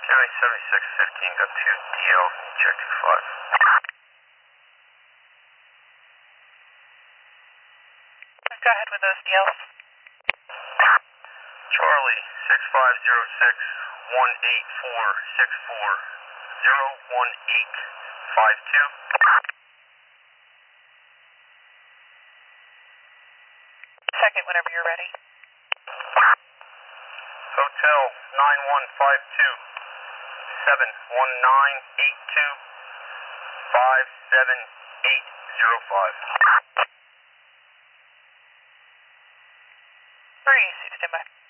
7615, got 2 DL, check 25. Go ahead with those DLs. Charlie, 6506 18464 01852. Second, whenever you're ready. Hotel 9152 71982 57805. Breeze, stand by.